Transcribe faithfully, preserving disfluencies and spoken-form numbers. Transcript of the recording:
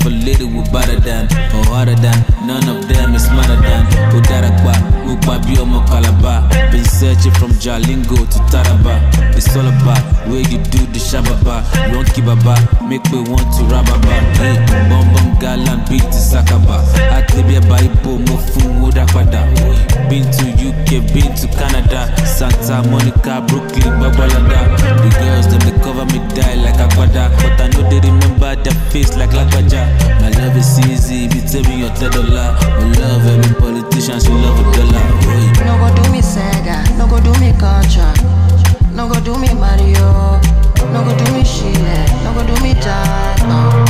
for little we better than, or harder than. None of them is smarter than. Udarakba, Ukbabio Mokalaba. Been searching from Jalingo to Taraba. It's all about where you do the shababa. You won't keep baba, make me want to rababa. Hey, bum bum galan beat the sakaba. Atlibia Baibo Mofu Mudakwada. Been to U K, been to Canada, Santa Monica, Brooklyn, Babalada. The girls them they cover me die like a quada, but I know they remember their face like Lagbaja. My love is easy, if you tell me your third dollar. I love every politician, she love a dollar. Hey. No go do me Sega, no go do me Contra, no go do me Mario, no go do me Chile, no go do me Jack.